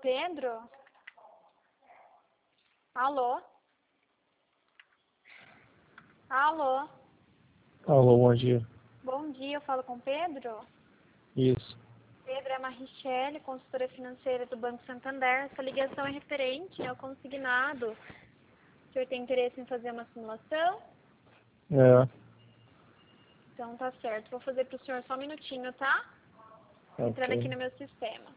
Pedro? Alô? Alô? Alô, bom dia. Bom dia, eu falo com o Pedro? Isso. Pedro, é a Marichelli, consultora financeira do Banco Santander. Essa ligação é referente ao consignado. O senhor tem interesse em fazer uma simulação? É, Então tá certo. Vou fazer pro senhor só um minutinho, tá? Entrando aqui ok. no meu sistema.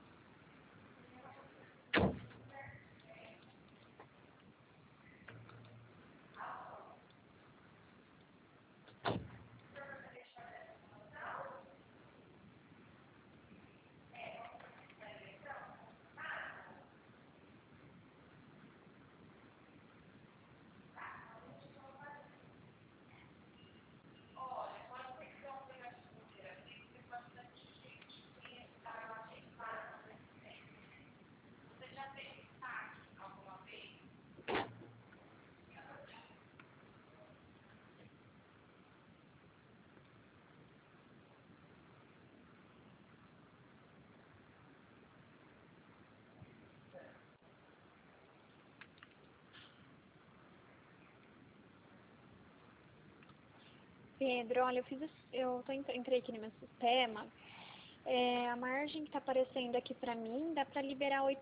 Pedro, olha, entrei aqui no meu sistema. A margem que está aparecendo aqui para mim dá para liberar R$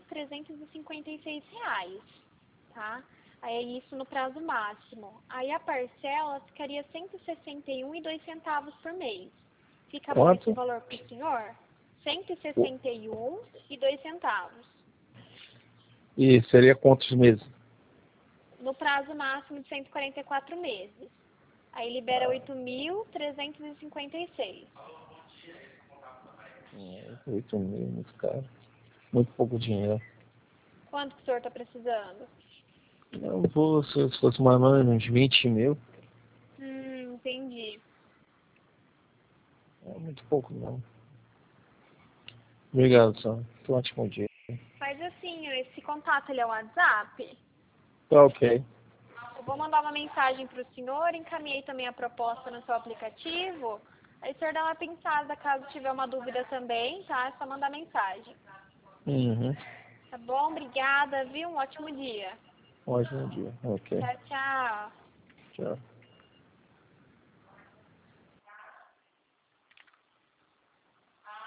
8.356, tá? Aí é isso no prazo máximo. Aí a parcela ficaria R$ 161,02 por mês. Fica bom esse Quanto? valor para o senhor? R$ 161,02. E seria quantos meses? No prazo máximo de 144 meses. Aí libera 8.356. 8 mil, muito caro. Muito pouco dinheiro. Quanto que o senhor está precisando? Eu vou, se fosse mais ou menos uns 20 mil, Entendi. é muito pouco não. Obrigado, Sam. Um ótimo dia. Faz assim, esse contato ele é o WhatsApp. Tá ok. Eu vou mandar uma mensagem para o senhor, encaminhei também a proposta no seu aplicativo. Aí o senhor dá uma pensada, caso tiver uma dúvida também, tá? É só mandar mensagem. Uhum. Tá bom? Obrigada, viu? Um ótimo dia. Ótimo dia. Ok. Tchau, tchau. Tchau.